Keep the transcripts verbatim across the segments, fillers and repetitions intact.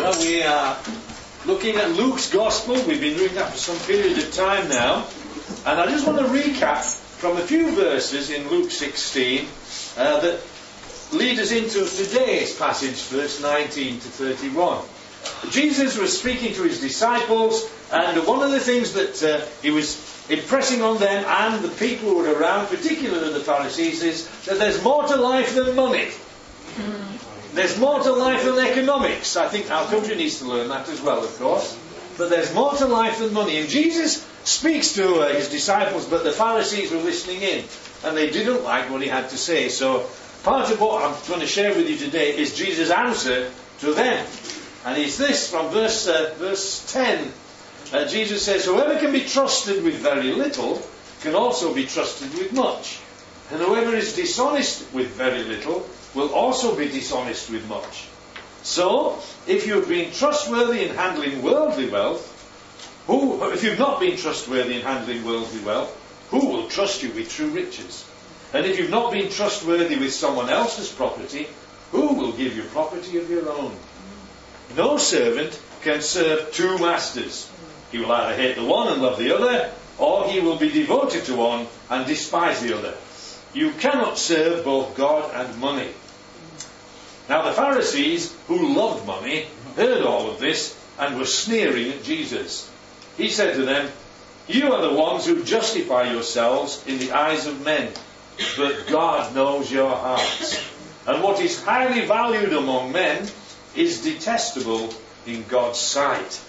Well, we are looking at Luke's Gospel. We've been doing that for some period of time now. And I just want to recap from a few verses in Luke sixteen uh, that lead us into today's passage, verse nineteen to thirty-one. Jesus was speaking to his disciples, and one of the things that uh, he was impressing on them and the people who were around, particularly the Pharisees, is that there's more to life than money. There's more to life than economics. I think our country needs to learn that as well, of course. But there's more to life than money. And Jesus speaks to uh, his disciples, but the Pharisees were listening in, and they didn't like what he had to say. So part of what I'm going to share with you today is Jesus' answer to them. And it's this, from verse, uh, verse ten. Uh, Jesus says, "Whoever can be trusted with very little can also be trusted with much. And whoever is dishonest with very little will also be dishonest with much. So, if you have been trustworthy in handling worldly wealth, who, if you've not been trustworthy in handling worldly wealth, who will trust you with true riches? And if you've not been trustworthy with someone else's property, who will give you property of your own? No servant can serve two masters. He will either hate the one and love the other, or he will be devoted to one and despise the other. You cannot serve both God and money." Now the Pharisees, who loved money, heard all of this and were sneering at Jesus. He said to them, "You are the ones who justify yourselves in the eyes of men, but God knows your hearts. And what is highly valued among men is detestable in God's sight."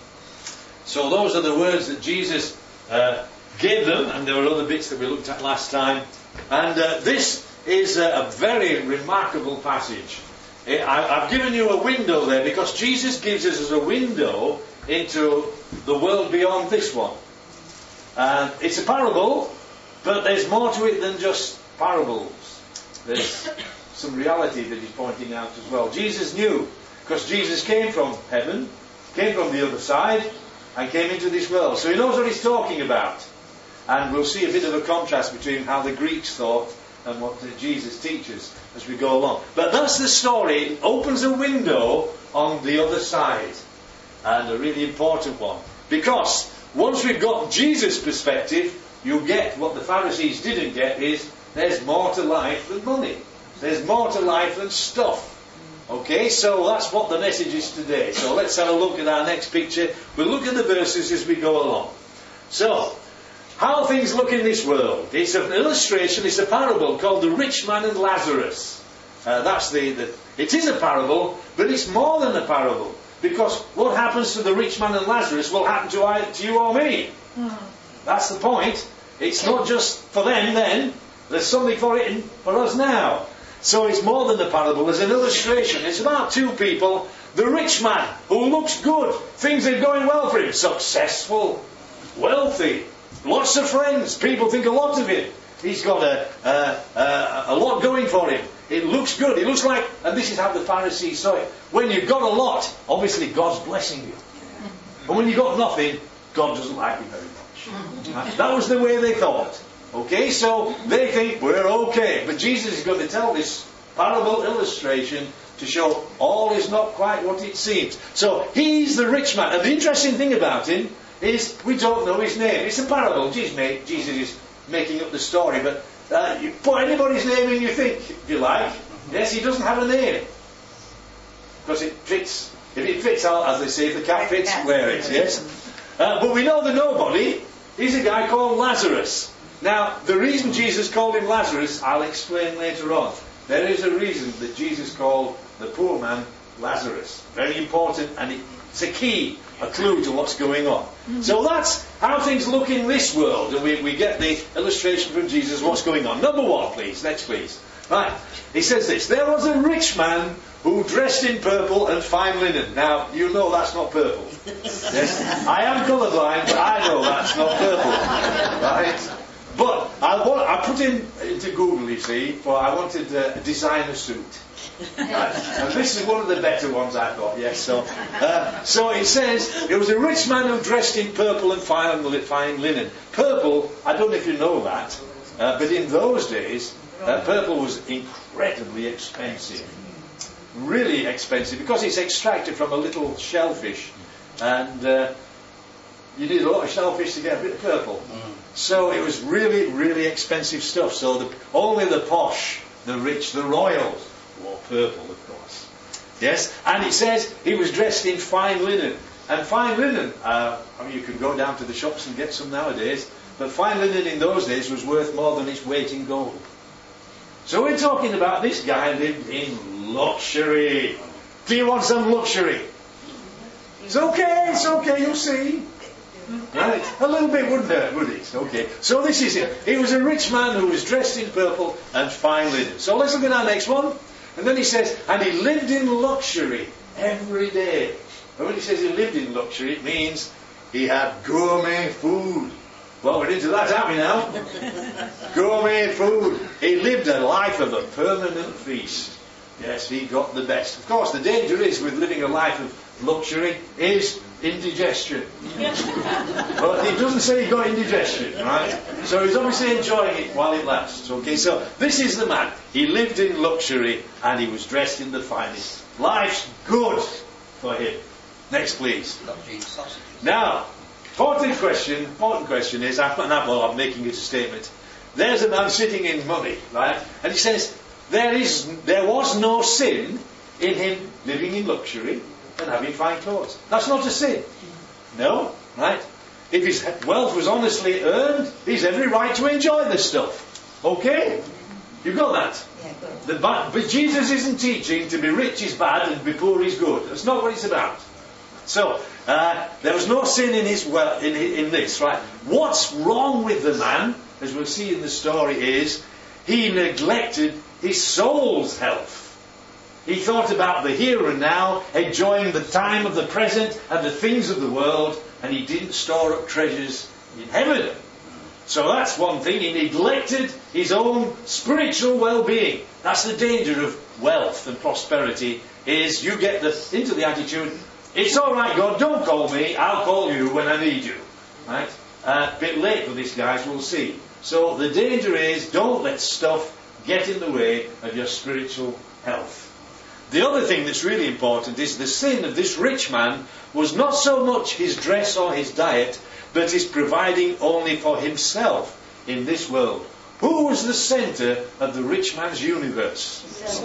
So those are the words that Jesus uh, gave them, and there were other bits that we looked at last time. And uh, this is a, a very remarkable passage. I, I've given you a window there because Jesus gives us a window into the world beyond this one. And it's a parable, but there's more to it than just parables. There's some reality that he's pointing out as well. Jesus knew, because Jesus came from heaven, came from the other side, and came into this world. So he knows what he's talking about. And we'll see a bit of a contrast between how the Greeks thought and what Jesus teaches as we go along. But that's the story. It opens a window on the other side. And a really important one. Because once we've got Jesus' perspective, you get what the Pharisees didn't get is there's more to life than money. There's more to life than stuff. Okay, so that's what the message is today. So let's have a look at our next picture. We'll look at the verses as we go along. So, how things look in this world. It's an illustration, it's a parable called The Rich Man and Lazarus. Uh, that's the, the. It is a parable, but it's more than a parable. Because what happens to the rich man and Lazarus will happen to, I, to you or me. Mm-hmm. That's the point. It's not just for them then. There's something for it in, for us now. So it's more than a parable. There's an illustration. It's about two people. The rich man, who looks good. Things are going well for him. Successful. Wealthy. Lots of friends. People think a lot of him. He's got a, a, a, a lot going for him. It looks good. It looks like, and this is how the Pharisees saw it. When you've got a lot, obviously God's blessing you. But when you've got nothing, God doesn't like you very much. That was the way they thought. Okay, so they think we're okay. But Jesus is going to tell this parable illustration to show all is not quite what it seems. So he's the rich man. And the interesting thing about him is we don't know his name. It's a parable. Jesus, made, Jesus is making up the story. But uh, you put anybody's name in you think, if you like. Yes, he doesn't have a name. Because it fits. If it fits, as they say, if the cat fits, wear it. Yes. Uh, but we know the nobody. He's a guy called Lazarus. Now, the reason Jesus called him Lazarus, I'll explain later on. There is a reason that Jesus called the poor man Lazarus. Very important, and it's a key, a clue to what's going on. Mm-hmm. So that's how things look in this world, and we, we get the illustration from Jesus what's going on. Number one, please. Next, please. Right. He says this. There was a rich man who dressed in purple and fine linen. Now, you know that's not purple. Yes? I am colourblind, but I know that's not purple. Right? But I, want, I put in into Google, you see, for I wanted a designer suit. Right. And this is one of the better ones I thought, yes. So uh, so it says, there was a rich man who dressed in purple and fine, fine linen. Purple, I don't know if you know that, uh, but in those days, uh, purple was incredibly expensive. really expensive because it's extracted from a little shellfish, and uh, you need a lot of shellfish to get a bit of purple. Mm. So it was really, really expensive stuff. So the, only the posh, the rich, the royals wore purple, of course. Yes, and it says he was dressed in fine linen. And fine linen, uh, I mean, you can go down to the shops and get some nowadays, but fine linen in those days was worth more than its weight in gold. So we're talking about this guy lived in luxury. Do you want some luxury? It's okay, it's okay, you'll see. Right? A little bit wouldn't hurt, would it? Okay. So this is it. He was a rich man who was dressed in purple and fine linen. So let's look at our next one. And then he says, and he lived in luxury every day. And when he says he lived in luxury, it means he had gourmet food. Well, we're into that, aren't we now? Gourmet food. He lived a life of a permanent feast. Yes, he got the best. Of course, the danger is with living a life of luxury is indigestion. But he doesn't say he got indigestion, right? So he's obviously enjoying it while it lasts. Okay, so this is the man. He lived in luxury and he was dressed in the finest. Life's good for him. Next, please. Now, important question. Important question is, I'm, well, I'm making it a statement. There's a man sitting in money, right? And he says there is, there was no sin in him living in luxury and having fine clothes. That's not a sin. No, right? If his wealth was honestly earned, he's every right to enjoy this stuff. Okay? You got that? Yeah, good. The, but, but Jesus isn't teaching to be rich is bad and be poor is good. That's not what it's about. So, uh, there was no sin in his well in, in this, right? What's wrong with the man, as we'll see in the story, is he neglected his soul's health. He thought about the here and now, enjoying the time of the present and the things of the world, and he didn't store up treasures in heaven. So that's one thing. He neglected his own spiritual well-being. That's the danger of wealth and prosperity, is you get the, into the attitude, it's all right, God, don't call me, I'll call you when I need you. Right? Uh, a bit late for this, guys, we'll see. So the danger is, don't let stuff get in the way of your spiritual health. The other thing that's really important is the sin of this rich man was not so much his dress or his diet, but his providing only for himself in this world. Who was the centre of the rich man's universe?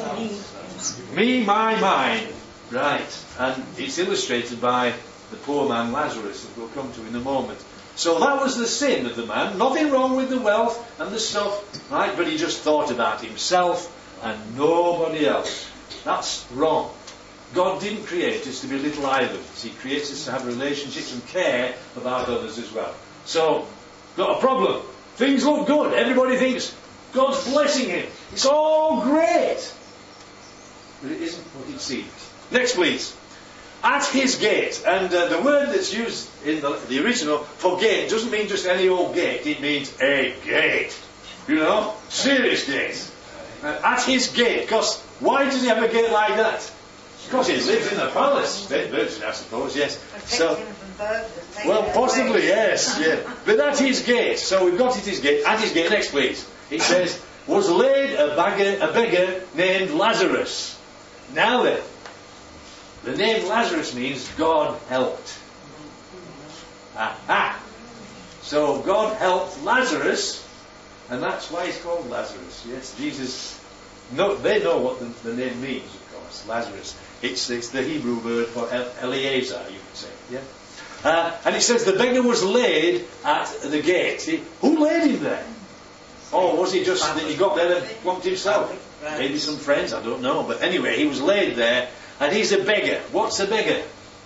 Me, my, mine. Right. And it's illustrated by the poor man Lazarus, that we'll come to in a moment. So that was the sin of the man. Nothing wrong with the wealth and the stuff, right? But he just thought about himself and nobody else. That's wrong. God didn't create us to be little islands. He creates us to have relationships and care about others as well. So, got a problem. Things look good. Everybody thinks God's blessing him. It's all great. But it isn't what it seems. Next, please. At his gate. And uh, the word that's used in the, the original for gate doesn't mean just any old gate. It means a gate. You know? Serious gate. Uh, at his gate. Because why does he have a gate like that? Because he lives in the palace. Virgin, I suppose, yes. So, well, possibly, yes. Yeah. But at his gate. So we've got at his gate. At his gate. Next, please. It says, was laid a beggar, a beggar named Lazarus. Now then. The name Lazarus means God helped. Aha! So God helped Lazarus, and that's why he's called Lazarus. Yes, Jesus. No, they know what the, the name means, of course. Lazarus. It's, it's the Hebrew word for Eliezer, you could say. Yeah. Uh, and it says the beggar was laid at the gate. He, who laid him there? Or was he just that he got there and plumped himself? Maybe some friends, I don't know. But anyway, he was laid there. And he's a beggar. What's a beggar?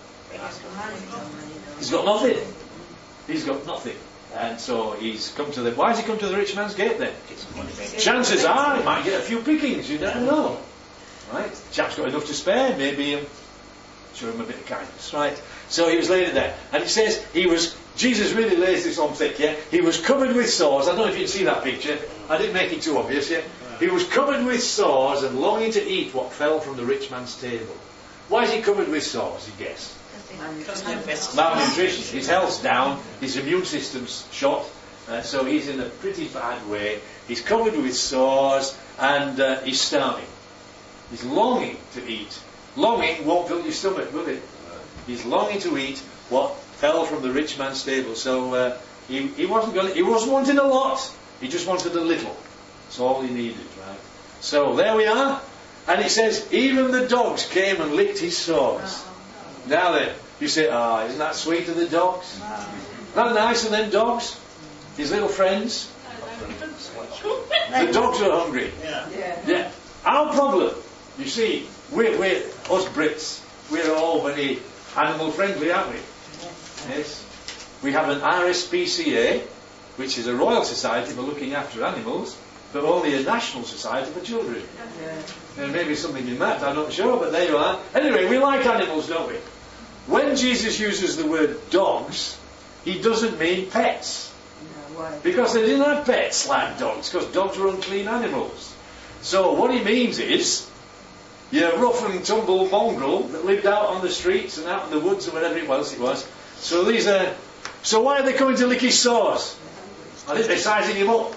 He's got nothing. He's got nothing. And so he's come to the... Why has he come to the rich man's gate then? Chances are he might get a few pickings. You never know. Right? Chap's got enough to spare. Maybe um, show him a bit of kindness. Right? So he was laid there. And it says he was... Jesus really lays this on thick, yeah? He was covered with sores. I don't know if you can see that picture. I didn't make it too obvious, yeah? He was covered with sores and longing to eat what fell from the rich man's table. Why is he covered with sores, you guess? Malnutrition. His health's down, his immune system's shot, uh, so he's in a pretty bad way. He's covered with sores and uh, he's starving. He's longing to eat. Longing won't fill your stomach, will it? He's longing to eat what fell from the rich man's table. So uh, he, he wasn't going. He wasn't wanting a lot. He just wanted a little. That's all he needed, right? So there we are. And it says, even the dogs came and licked his sores. Now then, you say, ah, oh, isn't that sweet of the dogs? Isn't that nice of them dogs? His little friends? The dogs are hungry. Yeah. Yeah. Our problem, you see, we're, we're us Brits, we're all very animal friendly, aren't we? Yes. We have an R S P C A, which is a Royal Society for looking after animals, but only a national society for children. Yeah. There may be something in that, I'm not sure, but there you are. Anyway, we like animals, don't we? When Jesus uses the word dogs, he doesn't mean pets. No, why? Because they didn't have pets like dogs, because dogs were unclean animals. So what he means is, your rough and tumble mongrel that lived out on the streets and out in the woods or whatever else it was. So these are, so why are they coming to lick his sores? I think they're sizing him up.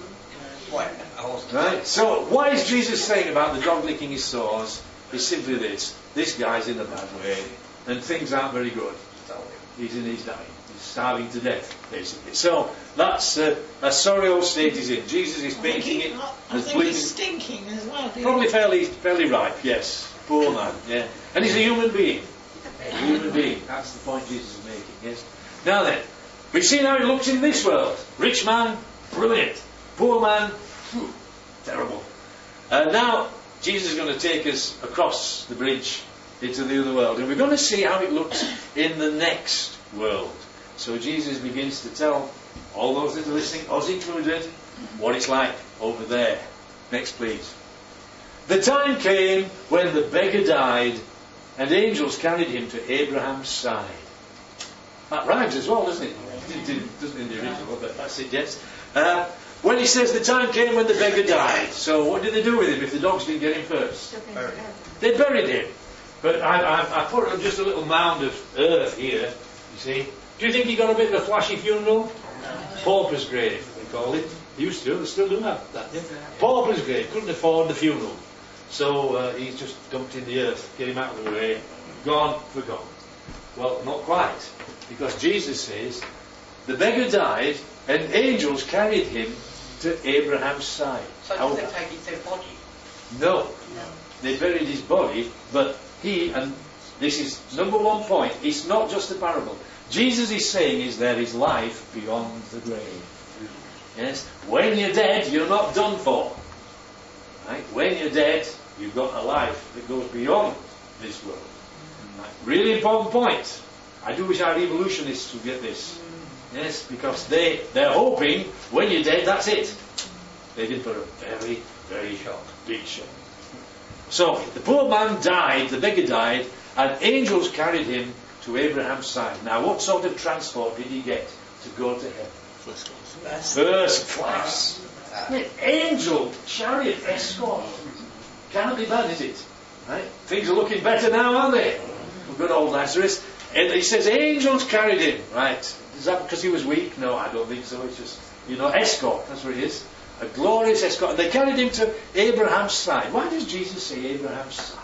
Right? So what is Jesus saying about the dog licking his sores? Is simply this: this guy's in a bad way, and things aren't very good. He's in his dying. He's starving to death, basically. So that's uh, a sorry old state he's in. Jesus is painting it I as think bleeding. he's stinking as well. do you? Probably fairly, fairly ripe, yes. Poor man, yeah. And he's a human being. A human being. That's the point Jesus is making, yes. Now then, we've seen how it looks in this world. Rich man, brilliant. Poor man, phew, terrible. Uh, now, Jesus is going to take us across the bridge into the other world. And we're going to see how it looks in the next world. So Jesus begins to tell all those that are listening, us included, what it's like over there. Next, please. The time came when the beggar died, and angels carried him to Abraham's side. That rhymes as well, doesn't it? It didn't, doesn't in the original, but that's it, yes. Uh, when he says the time came when the beggar died, so what did they do with him if the dogs didn't get him first? They buried him. But I, I, I put just a little mound of earth here, you see. Do you think he got a bit of a flashy funeral? Pauper's grave, they call it. They used to, they still do have that. Yeah? Pauper's grave, couldn't afford the funeral. So uh, he's just dumped in the earth, get him out of the way, gone, forgotten. Well, not quite, because Jesus says, the beggar died, and angels carried him to Abraham's side. So How- did they take his dead body? No. No. They buried his body, but he, and this is number one point, it's not just a parable. Jesus is saying is there is life beyond the grave. Yes? When you're dead, you're not done for. Right? When you're dead, you've got a life that goes beyond this world. Right? Really important point. I do wish our evolutionists would get this. Yes, because they, they're hoping when you're dead, that's it. They did put a very, very Shock. big shock. So, the poor man died, the beggar died, and angels carried him to Abraham's side. Now, what sort of transport did he get to go to heaven? First class. First class. An angel chariot escort. Can't be bad, is it? Right? Things are looking better now, aren't they? Good old Lazarus. And he says angels carried him. Right. Is that because he was weak? No, I don't think so. It's just, you know, escort. That's what it is. A glorious escort. And they carried him to Abraham's side. Why does Jesus say Abraham's side?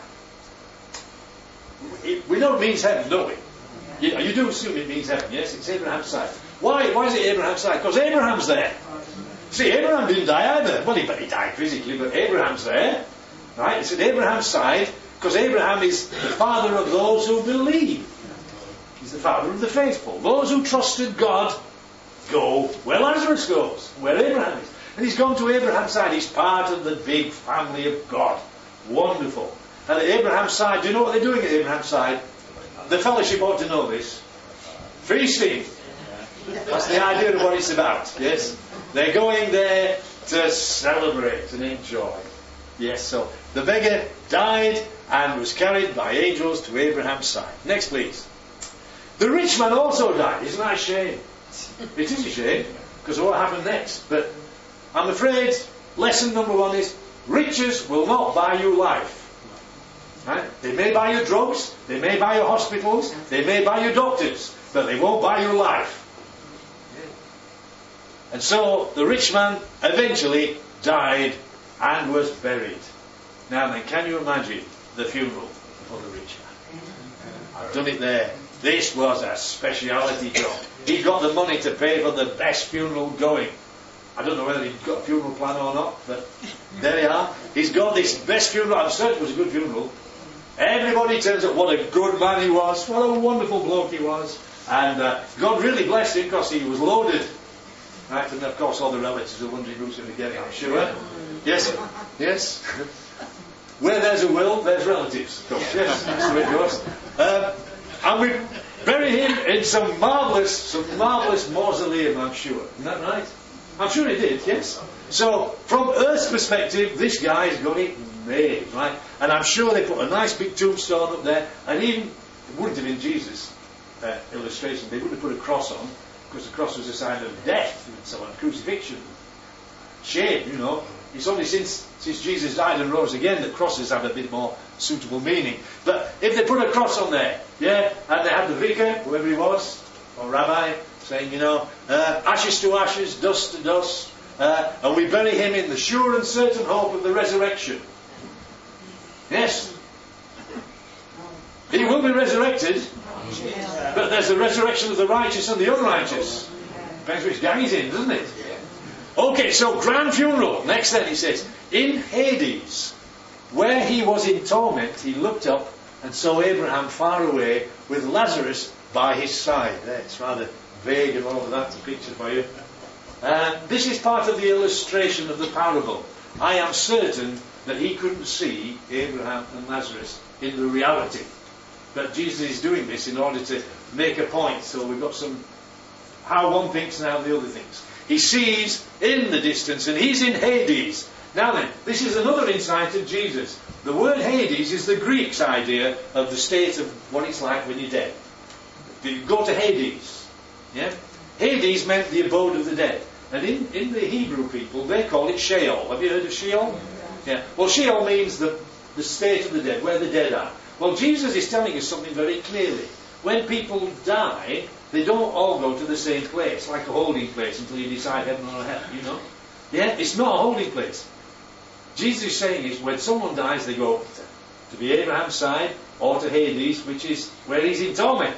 We know it means heaven, don't we? You, you do assume it means heaven, yes? It's Abraham's side. Why? Why is it Abraham's side? Because Abraham's there. See, Abraham didn't die either. Well, he, but he died physically, but Abraham's there. Right? It's at Abraham's side because Abraham is the father of those who believe. He's the father of the faithful. Those who trusted God go where Lazarus goes, where Abraham is. And he's gone to Abraham's side. He's part of the big family of God. Wonderful. And at Abraham's side, do you know what they're doing at Abraham's side? The fellowship ought to know this. Feasting. That's the idea of what it's about. Yes? They're going there to celebrate and enjoy. Yes, so the beggar died and was carried by angels to Abraham's side. Next, please. The rich man also died. Isn't that a shame? It is a shame, because of what happened next. But I'm afraid lesson number one is riches will not buy you life. Right? They may buy you drugs, they may buy you hospitals, they may buy you doctors, but they won't buy you life. And so the rich man eventually died and was buried. Now then, can you imagine the funeral for the rich man? I've done it there. This was a speciality job. He got the money to pay for the best funeral going. I don't know whether he's got a funeral plan or not, but there you are. He's got this best funeral. I'm certain it was a good funeral. Everybody turns up. What a good man he was. What a wonderful bloke he was. And uh, God really blessed him because he was loaded. Right? And of course all the relatives are wondering who's going to get it, I'm sure. Yes? Yes? Where there's a will, there's relatives. Of course. Yes, that's the way it goes. Um, and we bury him in some marvellous, some marvellous mausoleum, I'm sure. Isn't that right? I'm sure he did, yes. So, from Earth's perspective, this guy's got it made, right? And I'm sure they put a nice big tombstone up there, and even, it wouldn't have been Jesus' uh, illustration, they wouldn't have put a cross on, because the cross was a sign of death, and so on, crucifixion. Shame, you know. It's only since, since Jesus died and rose again that crosses have a bit more suitable meaning. But if they put a cross on there, yeah, and they had the vicar, whoever he was, or rabbi, saying, you know, uh, ashes to ashes, dust to dust, uh, and we bury him in the sure and certain hope of the resurrection. Yes. He will be resurrected, but there's the resurrection of the righteous and the unrighteous. Depends which gang he's in, doesn't it? Okay, so grand funeral. Next then he says, in Hades, where he was in torment, he looked up and saw Abraham far away with Lazarus by his side. There, it's rather vague and all of that to picture for you. Uh, this is part of the illustration of the parable. I am certain that he couldn't see Abraham and Lazarus in the reality. But Jesus is doing this in order to make a point. So we've got some, how one thinks and how the other thinks. He sees in the distance, and he's in Hades. Now then, this is another insight of Jesus. The word Hades is the Greek's idea of the state of what it's like when you're dead. You go to Hades. Yeah? Hades meant the abode of the dead. And in, in the Hebrew people, they call it Sheol. Have you heard of Sheol? Yeah. Well, Sheol means the, the state of the dead, where the dead are. Well, Jesus is telling us something very clearly. When people die, they don't all go to the same place, like a holding place, until you decide heaven or hell, you know? Yeah, it's not a holding place. Jesus is saying is when someone dies, they go to, to be Abraham's side or to Hades, which is where he's in torment.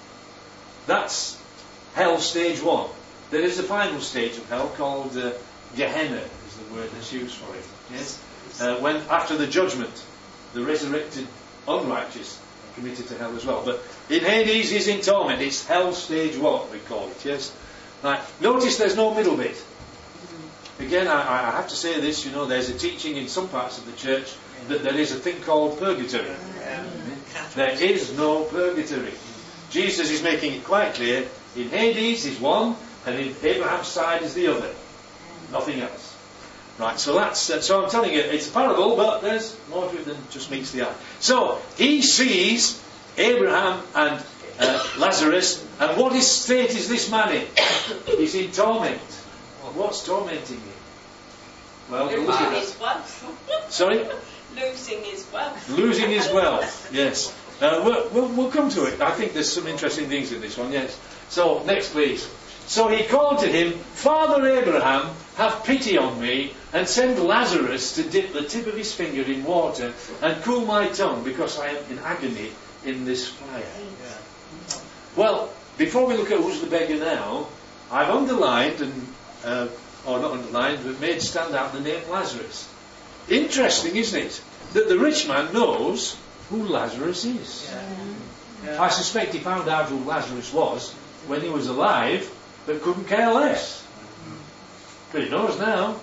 That's hell stage one. There is a final stage of hell called uh, Gehenna, is the word that's used for it. Yes, uh, when after the judgment, the resurrected unrighteous are committed to hell as well. But in Hades, he's in torment. It's hell stage one, we call it. Yes. Now, notice there's no middle bit. Again, I, I have to say this. You know, there's a teaching in some parts of the church that there is a thing called purgatory. There is no purgatory. Jesus is making it quite clear. In Hades is one, and in Abraham's side is the other. Nothing else. Right, so that's uh, so I'm telling you, it's a parable, but there's more to it than just meets the eye. So he sees Abraham and uh, Lazarus, and what is state is this man in? He's in torment. What's tormenting him? Well, Losing look at that. his wealth. Sorry? Losing his wealth. Losing his wealth. Yes. Uh, we'll, we'll, we'll come to it. I think there's some interesting things in this one. Yes. So next, please. So he called to him, Father Abraham, have pity on me, and send Lazarus to dip the tip of his finger in water and cool my tongue, because I am in agony in this fire. Yeah. Well, before we look at who's the beggar now, I've underlined, and uh, or not underlined, but made stand out the name Lazarus. Interesting, isn't it, that the rich man knows who Lazarus is. Yeah. Yeah. I suspect he found out who Lazarus was when he was alive, but couldn't care less. But he knows now.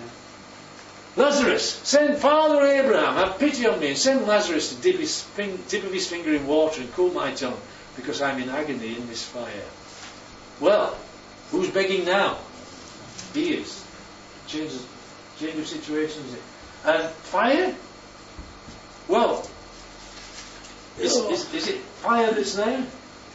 Lazarus, send Father Abraham, have pity on me, and send Lazarus to dip his fing- tip of his finger in water and cool my tongue, because I'm in agony in this fire. Well, who's begging now? He is. Change of, change of situation, is it? And fire? Well, is, is, is it fire that's there?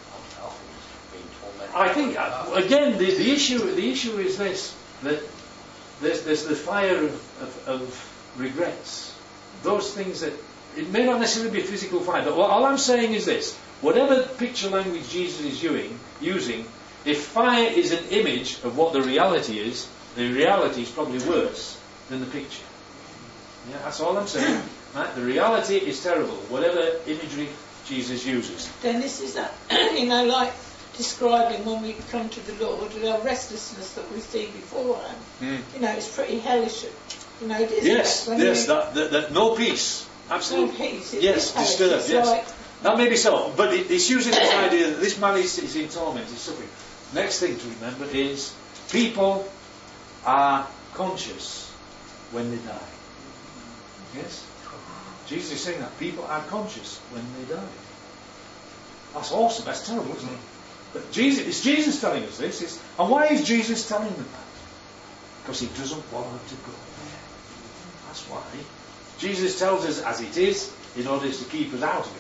I think, again, the, the issue the issue is this, that there's, there's the fire of, of, of regrets. Those things that, it may not necessarily be a physical fire, but all I'm saying is this, whatever picture language Jesus is using, using, if fire is an image of what the reality is, the reality is probably worse than the picture. Yeah, that's all I'm saying. Right? The reality is terrible, whatever imagery Jesus uses. Then this is that, you know, like describing when we come to the Lord, the restlessness that we see beforehand. Mm. You know, it's pretty hellish. You know, isn't Yes, it? When yes, you, that, that, that no peace. Absolutely. No peace. It Yes, is hellish. disturbed, It's yes. like, That may be so, but it, it's using this idea that this man is, is in torment, is suffering. Next thing to remember is people are conscious when they die. Yes? Jesus is saying that people are conscious when they die. That's awesome, that's terrible, isn't it? But Jesus, it's Jesus telling us this. It's, and why is Jesus telling them that? Because he doesn't want them to go there. That's why. Jesus tells us as it is in order to keep us out of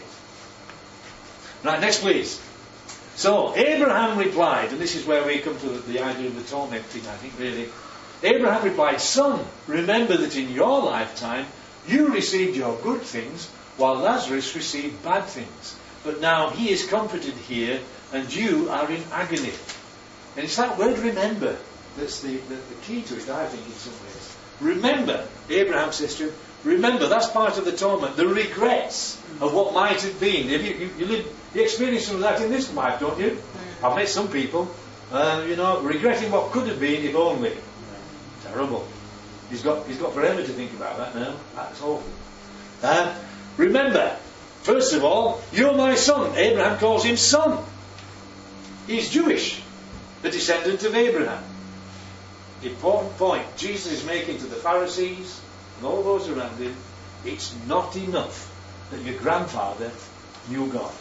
it. Right, next please. So, Abraham replied, and this is where we come to the, the idea of the tormenting, I think, really. Abraham replied, Son, remember that in your lifetime you received your good things, while Lazarus received bad things. But now he is comforted here, and you are in agony. And it's that word remember that's the, the, the key to it, I think, in some ways. Remember, Abraham says to him, remember, that's part of the torment, the regrets of what might have been. You, you, you, live, you experience some of that in this life, don't you? I've met some people, uh, you know, regretting what could have been if only. Terrible. He's got he's got forever to think about that now. That's awful. Uh, remember, first of all, you're my son. Abraham calls him son. He's Jewish, the descendant of Abraham. Important point Jesus is making to the Pharisees and all those around him. It's not enough that your grandfather knew God.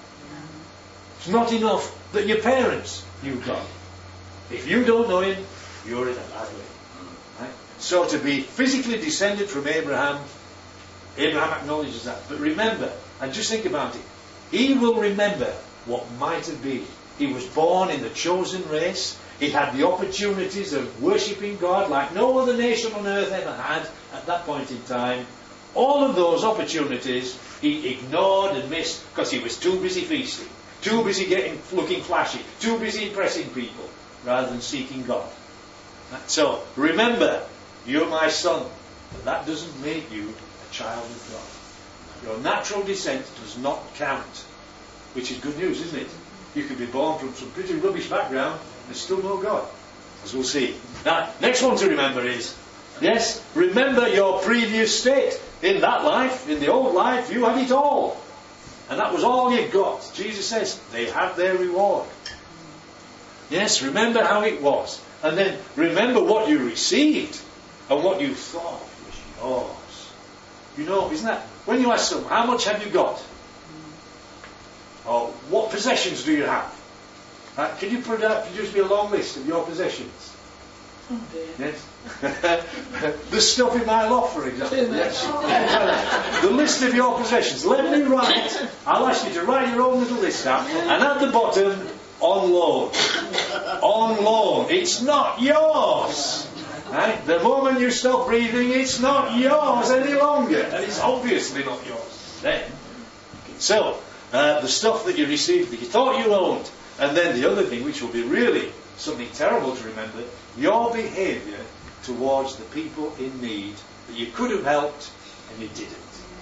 It's not enough that your parents knew God. If you don't know him, you're in a bad way. Right? So to be physically descended from Abraham, Abraham acknowledges that. But remember, and just think about it, he will remember what might have been. He was born in the chosen race. He had the opportunities of worshipping God like no other nation on earth ever had at that point in time. All of those opportunities he ignored and missed because he was too busy feasting, too busy getting looking flashy, too busy impressing people rather than seeking God. So remember, you're my son, but that doesn't make you a child of God. Your natural descent does not count, which is good news, isn't it? You could be born from some pretty rubbish background and still know God, as we'll see. Now, next one to remember is, yes, remember your previous state. In that life, in the old life, you had it all. And that was all you got. Jesus says, they had their reward. Yes, remember how it was. And then remember what you received and what you thought was yours. You know, isn't that? When you ask someone, how much have you got? Or what possessions do you have? Uh, can you put out, can you just be a long list of your possessions? oh dear. Yes. The stuff in my loft, for example. Yes. The list of your possessions. Let me write. I'll ask you to write your own little list out. And at the bottom, on loan. On loan. It's not yours. Right? The moment you stop breathing, it's not yours any longer. And it's obviously not yours then. So, uh, the stuff that you received that you thought you owned. And then the other thing, which will be really something terrible to remember, your behaviour towards the people in need that you could have helped and you didn't.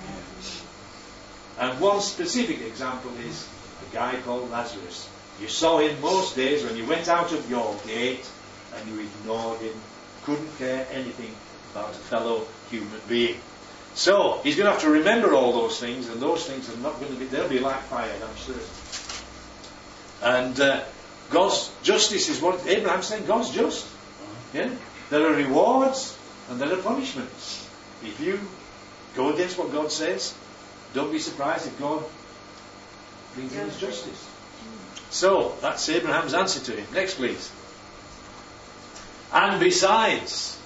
And one specific example is a guy called Lazarus. You saw him most days when you went out of your gate and you ignored him, couldn't care anything about a fellow human being. So he's going to have to remember all those things, and those things are not going to be, they'll be like fire, I'm certain. And uh, God's justice is what Abraham's saying. God's just. Yeah? There are rewards and there are punishments. If you go against what God says, don't be surprised if God brings in His justice. So, that's Abraham's answer to him. Next, please. And besides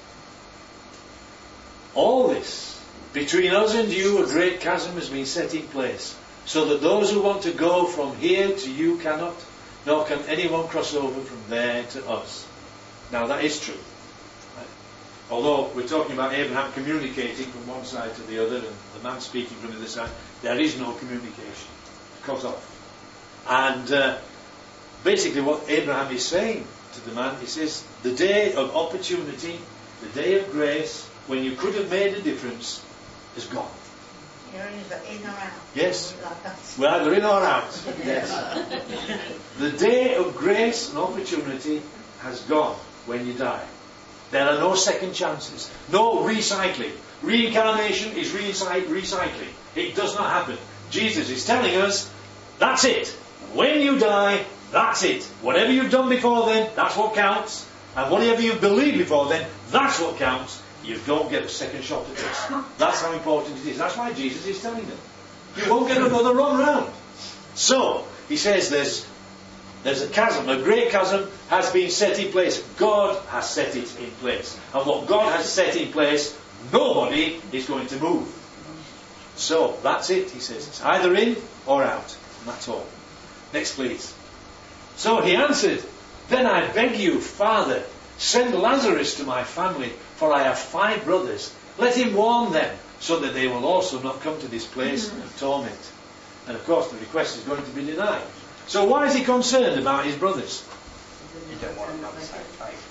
all this, between us and you a great chasm has been set in place, so that those who want to go from here to you cannot, nor can anyone cross over from there to us. Now that is true. Right? Although we're talking about Abraham communicating from one side to the other and the man speaking from the other side, there is no communication. Cut off. And uh, basically what Abraham is saying to the man, he says, the day of opportunity, the day of grace, when you could have made a difference, is gone. You're either in or out. Yes. Like us. We're either in or out. Yes. The day of grace and opportunity has gone when you die. There are no second chances. No recycling. Reincarnation is recy- recycling. It does not happen. Jesus is telling us, that's it. When you die, that's it. Whatever you've done before then, that's what counts. And whatever you believe before then, that's what counts. You don't get a second shot at this. That's how important it is. That's why Jesus is telling them. You won't get another run round. So, he says there's there's a chasm, a great chasm has been set in place. God has set it in place. And what God has set in place, nobody is going to move. So, that's it, he says. It's either in or out. And that's all. Next, please. So he answered, then I beg you, Father, send Lazarus to my family, for I have five brothers. Let him warn them, so that they will also not come to this place of torment. And of course the request is going to be denied. So why is he concerned about his brothers? You don't want them on the same faith.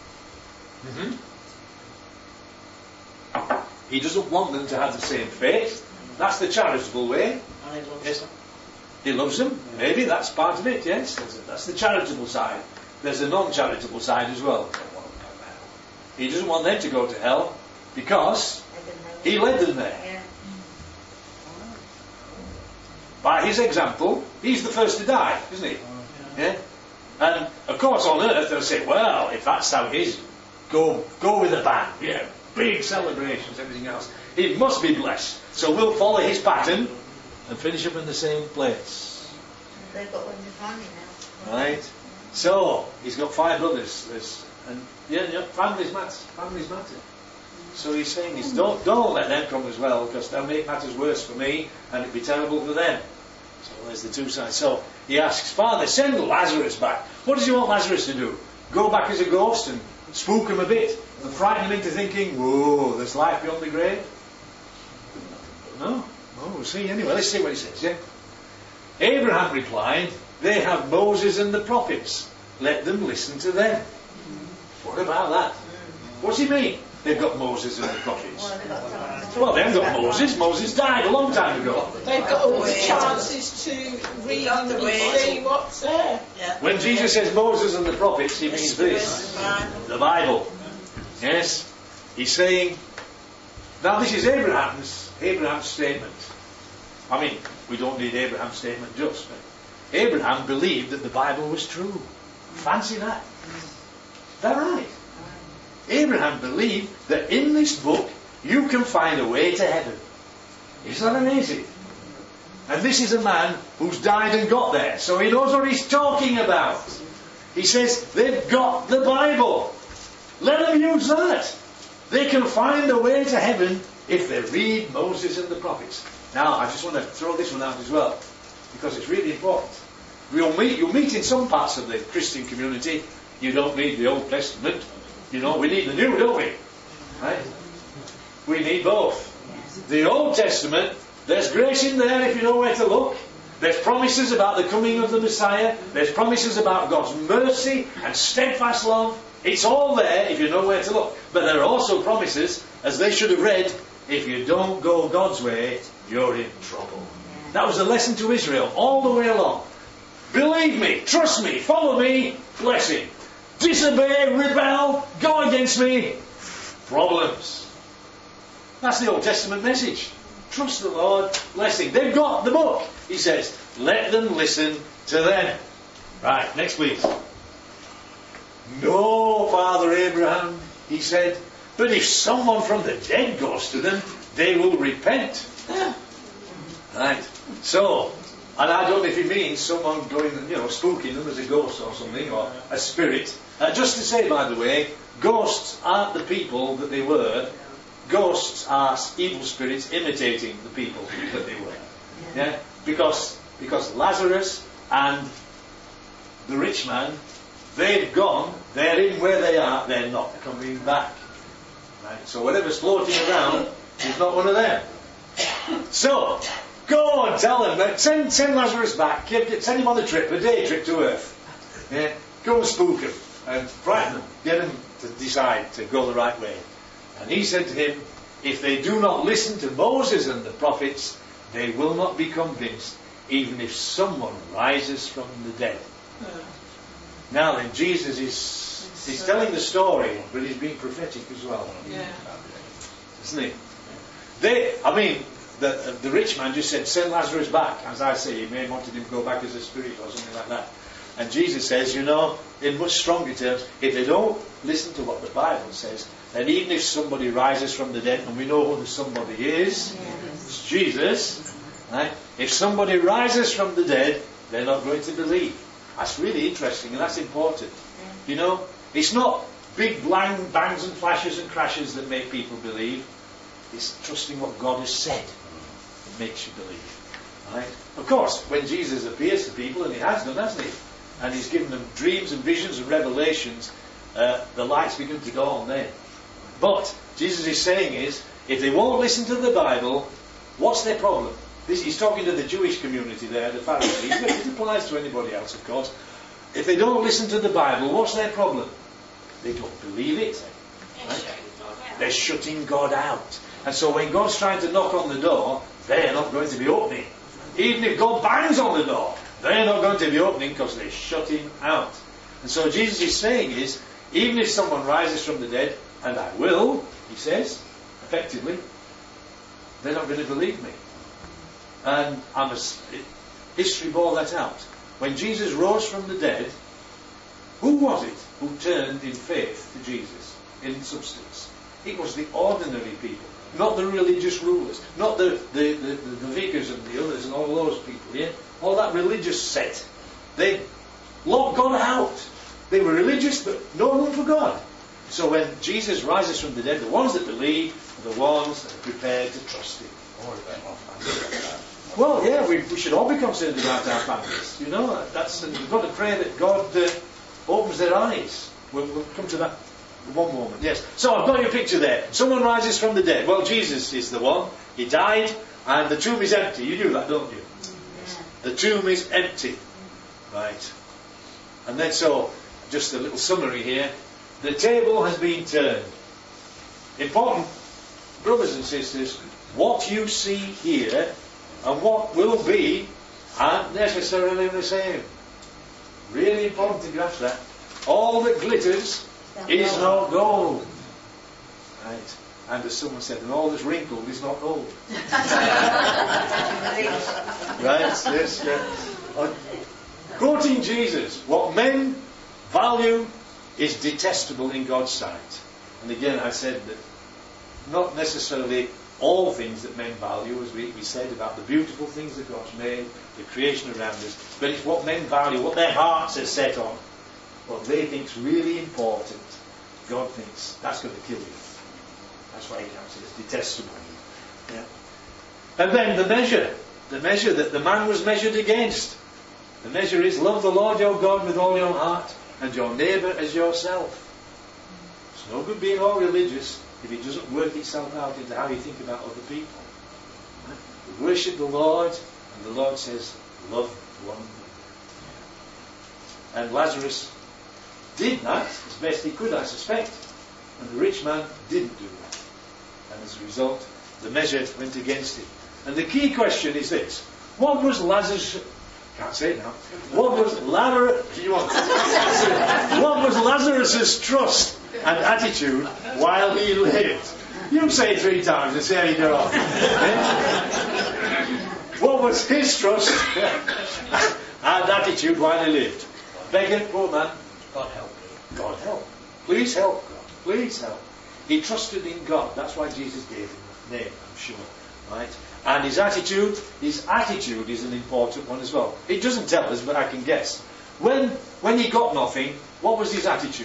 Mm-hmm. He doesn't want them to have the same faith. That's the charitable way. And he loves Yes. them. He loves them. Maybe that's part of it, yes. That's the charitable side. There's a non-charitable side as well. He doesn't want them to go to hell because he led them there. Yeah. By his example, he's the first to die, isn't he? Yeah. And of course on earth they'll say, well, if that's how it is, go go with a bang. Yeah, big celebrations, everything else. He must be blessed. So we'll follow his pattern and finish up in the same place. They've got one in the family now. Right? So, he's got five brothers. There's, and yeah, yeah, families matter. Families matter. So he's saying, is don't, don't let them come as well, because they'll make matters worse for me, and it'd be terrible for them. So there's the two sides. So he asks, Father, send Lazarus back. What does he want Lazarus to do? Go back as a ghost and spook him a bit? And frighten him into thinking, whoa, there's life beyond the grave? No? Oh, we'll see anyway. Let's see what he says, yeah? Abraham replied, they have Moses and the prophets. Let them listen to them. What about that? What's he mean? They've got Moses and the prophets. Well, they've got some- Well, they haven't got Moses. Moses died a long time ago. They've got all the chances to read got and the read. see what's there. Yeah. When Jesus says Moses and the prophets, he means this. The Bible. Yes? He's saying, now this is Abraham's, Abraham's statement. I mean, we don't need Abraham's statement just, but Abraham believed that the Bible was true. Fancy that. Is that right? Abraham believed that in this book you can find a way to heaven. Isn't that amazing? And this is a man who's died and got there, so he knows what he's talking about. He says, they've got the Bible. Let them use that. They can find a way to heaven if they read Moses and the prophets. Now, I just want to throw this one out as well, because it's really important. We'll meet, you'll meet in some parts of the Christian community, you don't need the Old Testament. You know, we need the New, don't we? Right? We need both. The Old Testament, there's grace in there if you know where to look. There's promises about the coming of the Messiah. There's promises about God's mercy and steadfast love. It's all there if you know where to look. But there are also promises, as they should have read, if you don't go God's way, you're in trouble. That was a lesson to Israel all the way along. Believe me, trust me, follow me, blessing. Disobey, rebel, go against me, problems. That's the Old Testament message. Trust the Lord, blessing. They've got the book. He says, let them listen to them. Right, next please. No, Father Abraham, he said, but if someone from the dead goes to them, they will repent. Right, so, and I don't know if he means someone going, you know, spooking them as a ghost or something, or a spirit. Uh, just to say, by the way, ghosts aren't the people that they were. Ghosts are evil spirits imitating the people that they were. Yeah, because because Lazarus and the rich man, they've gone. They're in where they are. They're not coming back. Right. So whatever's floating around is not one of them. So go and tell them that send send Lazarus back. Give, send him on a trip, a day trip to Earth. Yeah, go and spook him and frighten them. Get him to decide to go the right way. And he said to him, if they do not listen to Moses and the prophets, they will not be convinced even if someone rises from the dead. Uh, Now then, Jesus is he's telling the story, but he's being prophetic as well, yeah. isn't he? They, I mean, the the rich man just said, "Send Lazarus back." As I say, he may have wanted him to go back as a spirit or something like that. And Jesus says, you know, in much stronger terms, if they don't listen to what the Bible says, then even if somebody rises from the dead, and we know who the somebody is, it's Jesus, right? If somebody rises from the dead, they're not going to believe. That's really interesting, and that's important. You know, it's not big bang, bangs and flashes and crashes that make people believe. It's trusting what God has said that makes you believe. Right? Of course, when Jesus appears to people, and he has done, hasn't he? And he's given them dreams and visions and revelations, uh, the lights begin to dawn then. But Jesus is saying is, if they won't listen to the Bible, what's their problem? This, he's talking to the Jewish community there, the Pharisees, but it applies to anybody else, of course. If they don't listen to the Bible, what's their problem? They don't believe it. Right? They're shutting God out. And so when God's trying to knock on the door, they're not going to be opening. Even if God bangs on the door, they're not going to be opening because they shut him out. And so Jesus is saying is, even if someone rises from the dead, and I will, he says, effectively, they're not going to believe me. And I'm a, history bore that out. When Jesus rose from the dead, who was it who turned in faith to Jesus, in substance? It was the ordinary people, not the religious rulers, not the, the, the, the, the vicars and the others and all those people, yeah? All that religious set. They locked God out. They were religious, but no room for God. So when Jesus rises from the dead, the ones that believe are the ones that are prepared to trust him. Well, yeah, we, we should all be concerned about our families. You know, that's, and we've got to pray that God uh, opens their eyes. We'll, we'll come to that in one moment. Yes. So I've got your picture there. Someone rises from the dead. Well, Jesus is the one. He died, and the tomb is empty. You do that, don't you? The tomb is empty. Right. And then so, just a little summary here. The table has been turned. Important, brothers and sisters, what you see here and what will be aren't necessarily the same. Really important to grasp that. All that glitters is not gold. Right. And as someone said, and all that's wrinkled is not gold. Right? Yes. Yeah. Quoting Jesus, what men value is detestable in God's sight. And again, I said that not necessarily all things that men value, as we, we said about the beautiful things that God's made, the creation around us, but it's what men value, what their hearts are set on, what they think is really important. God thinks that's going to kill you. That's why he counts it as detestable. Yeah. And then the measure, the measure that the man was measured against. The measure is love the Lord your God with all your heart and your neighbour as yourself. It's no good being all religious if it doesn't work itself out into how you think about other people. Right? We worship the Lord, and the Lord says, love one another. And Lazarus did that as best he could, I suspect. And the rich man didn't do that. And as a result, the measure went against him. And the key question is this. What was Lazarus... Can't say it now. What was Lazarus... You want what was Lazarus' trust and attitude while he lived? You say it three times and see how you go on. What was his trust and attitude while he lived? Beggar, poor man. God help me. God help. Please help God. Please help. He trusted in God. That's why Jesus gave him that name, I'm sure. Right? And his attitude, his attitude is an important one as well. It doesn't tell us, but I can guess. When when he got nothing, what was his attitude?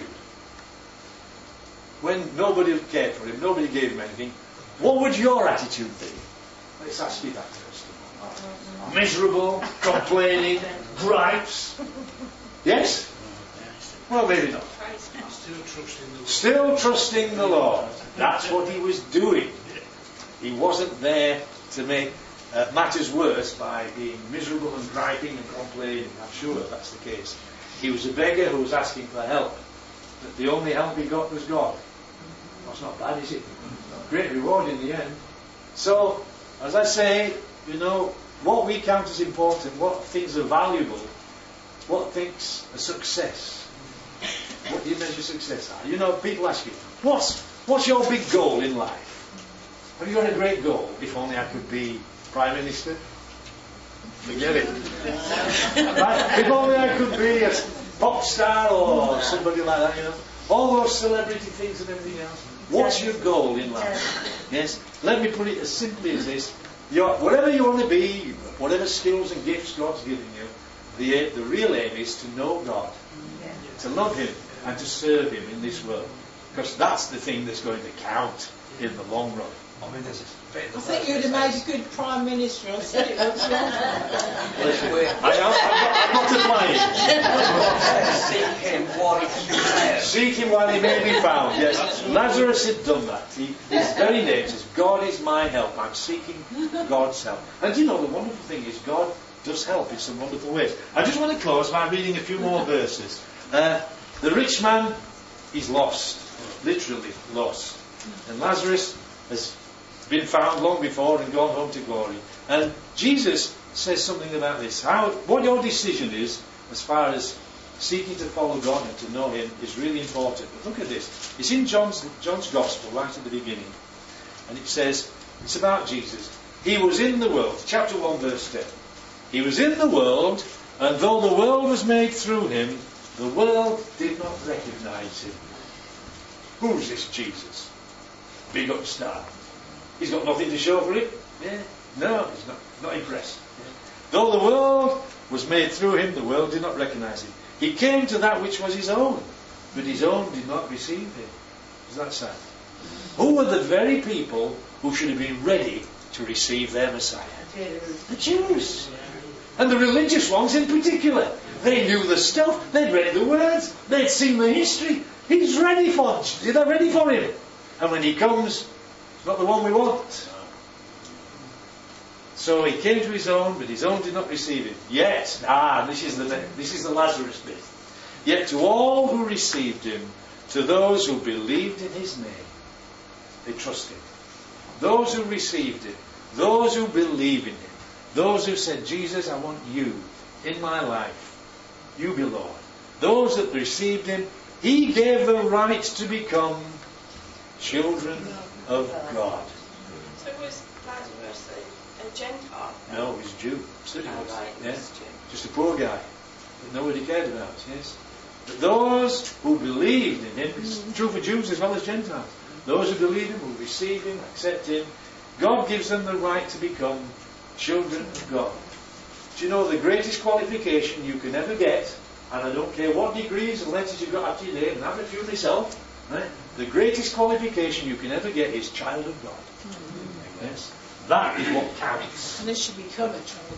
When nobody cared for him, nobody gave him anything, what would your attitude be? Let's ask you that first. Miserable, complaining, gripes. Yes? Well, maybe not. Still trusting the Lord. Still trusting the Lord. That's what he was doing. He wasn't there to make uh, matters worse by being miserable and griping and complaining. I'm sure that's the case. He was a beggar who was asking for help. But the only help he got was God. That's not bad, is it? Great reward in the end. So, as I say, You know, what we count as important, what things are valuable, what things are success. What do you measure success at? You know, people ask you, what's, what's your big goal in life? Have you got a great goal? If only I could be Prime Minister. Forget it. Right? If only I could be a pop star or somebody like that, you know. All those celebrity things and everything else. What's your goal in life? Yes. Let me put it as simply as this. Your, whatever you want to be, whatever skills and gifts God's given you, the, the real aim is to know God, to love Him, and to serve Him in this world. Because that's the thing that's going to count in the long run. I mean, there's a bit of the I think you'd have made a good Prime Minister. I said it once. I am, I'm not, I'm not applying. Seek him while he can be found. Seek Him while He may be found. Yes, Lazarus had done that. He, his very name says, God is my help. I'm seeking God's help. And you know, the wonderful thing is God does help in some wonderful ways. I just want to close by reading a few more verses. Uh, the rich man, he's lost. Literally lost. And Lazarus has been found long before and gone home to glory. And Jesus says something about this. How, what your decision is, as far as seeking to follow God and to know Him, is really important. But look at this. It's in John's, John's Gospel, right at the beginning. And it says, it's about Jesus. He was in the world. Chapter one, verse ten. He was in the world, and though the world was made through Him, the world did not recognize Him. Who's this Jesus? Big upstart. He's got nothing to show for it. Yeah. No, he's not, not impressed. Yeah. Though the world was made through Him, the world did not recognize Him. He came to that which was His own, but His own did not receive Him. Is that sad? Who were the very people who should have been ready to receive their Messiah? The Jews. And the religious ones in particular. They knew the stuff. They'd read the words. They'd seen the history. He's ready for it. They're ready for Him. And when He comes, it's not the one we want. So He came to His own, but His own did not receive Him. Yet, ah, this is the this is the Lazarus bit. Yet to all who received Him, to those who believed in His name, they trusted. Those who received Him, those who believe in Him, those who said, Jesus, I want You in my life. You be Lord. Those that received Him, He gave them right to become children of God. So was Lazarus a, a Gentile? No, he was a Jew. Certainly Oh, was. right, he Yeah. was a Jew. Just a poor guy that nobody cared about. Yes. But those who believed in Him, it's true for Jews as well as Gentiles. Those who believe Him, who receive Him, accept Him, God gives them the right to become children of God. Do you know the greatest qualification you can ever get, and I don't care what degrees and letters you've got after your name, and have a few myself, right? The greatest qualification you can ever get is child of God. Mm-hmm. Yes? That is what counts. Unless you become a child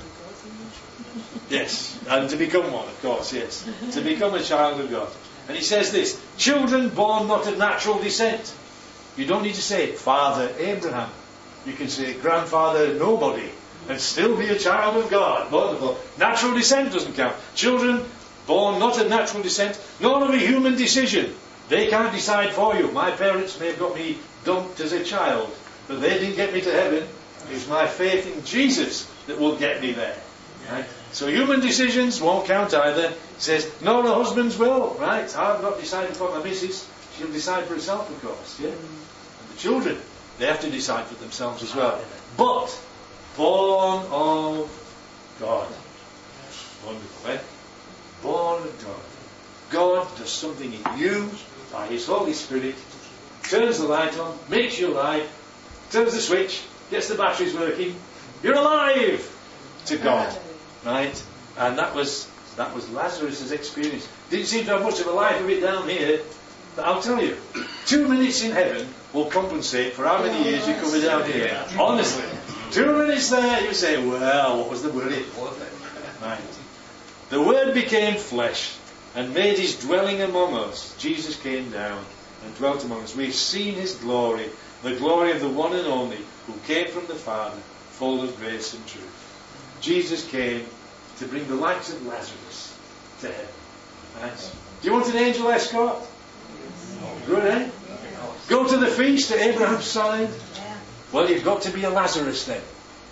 of God. Yes, and to become one, of course, yes. To become a child of God. And He says this, children born not of natural descent. You don't need to say Father Abraham. You can say grandfather nobody and still be a child of God. Wonderful. Natural descent doesn't count. Children born not of natural descent, nor of a human decision. They can't decide for you. My parents may have got me dumped as a child, but they didn't get me to heaven. It's my faith in Jesus that will get me there. Right? So human decisions won't count either. It says, nor a husband's will. Right? I've not decided for my missus. She'll decide for herself, of course. Yeah? And the children, they have to decide for themselves as well. But born of God. Wonderful, eh? Born of God. God does something in you by His Holy Spirit, turns the light on, makes you alive, turns the switch, gets the batteries working. You're alive to God, right? And that was that was Lazarus' experience. Didn't seem to have much of a life of it down here, but I'll tell you, two minutes in heaven will compensate for how many years you cover down here. Honestly, two minutes there, you say, well, what was the worry? Right. The Word became flesh and made His dwelling among us. Jesus came down and dwelt among us. We've seen His glory, the glory of the one and only who came from the Father, full of grace and truth. Jesus came to bring the likes of Lazarus to heaven. Right? Do you want an angel escort? Good, eh? Go to the feast at Abraham's side? Well, you've got to be a Lazarus then.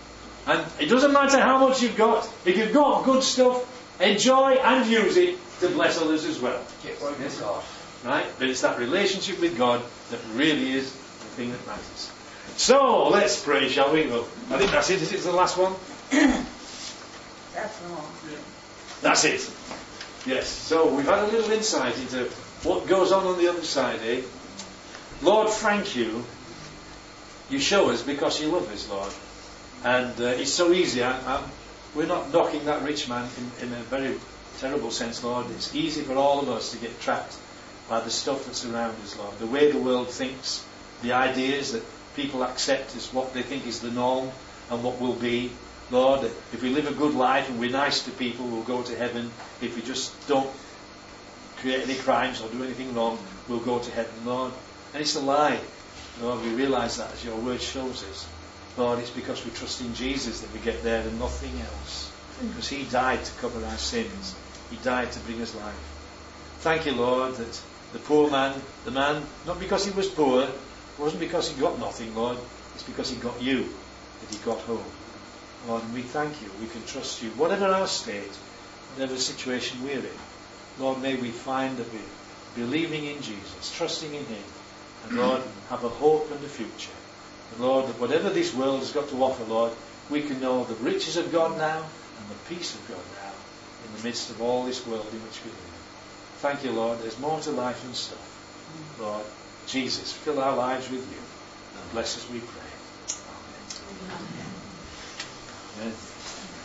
And it doesn't matter how much you've got. If you've got good stuff, enjoy and use it to bless others as well. Get right with God. Right? But it's that relationship with God that really is the thing that matters. So, let's pray, shall we? Well, I think that's it. Is it the last one? That's wrong. That's it. Yes. So, we've had a little insight into what goes on on the other side, eh? Lord, thank you. You show us because you love us, Lord. And uh, it's so easy. I, I'm, we're not knocking that rich man in, in a very terrible sense, Lord. It's easy for all of us to get trapped by the stuff that's around us, Lord. The way the world thinks, the ideas that people accept as what they think is the norm and what will be. Lord, if we live a good life and we're nice to people, we'll go to heaven. If we just don't create any crimes or do anything wrong, we'll go to heaven, Lord. And it's a lie. Lord, we realise that as your word shows us. Lord, it's because we trust in Jesus that we get there and nothing else. Because he died to cover our sins. He died to bring us life. Thank you, Lord, that the poor man, the man, not because he was poor, it wasn't because he got nothing, Lord. It's because he got you that he got home. Lord, and we thank you. We can trust you. Whatever our state, whatever situation we're in, Lord, may we find that we're believing in Jesus, trusting in him, and Lord, have a hope and a future. And Lord, that whatever this world has got to offer, Lord, we can know the riches of God now and the peace of God now in the midst of all this world in which we live. Thank you, Lord. There's more to life than stuff. Lord, Jesus, fill our lives with you and bless us, we pray. Amen. Amen.